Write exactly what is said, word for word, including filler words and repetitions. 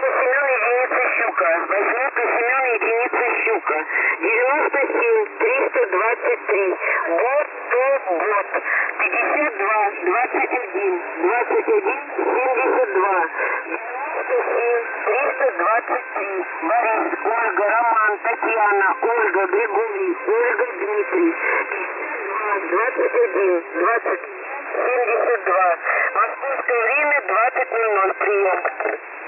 Семен, единица щука. Восьмерка Семен, единица щука. девяносто семь триста двадцать три. Год, то год. пятьдесят два двадцать один. двадцать один семьдесят два. девяносто семь триста двадцать три. Борис, Ольга, Роман, Татьяна, Ольга, Григорий, Ольга, Дмитрий. двадцать один двадцать семьдесят два. Московское время двадцать ноль ноль. Прием.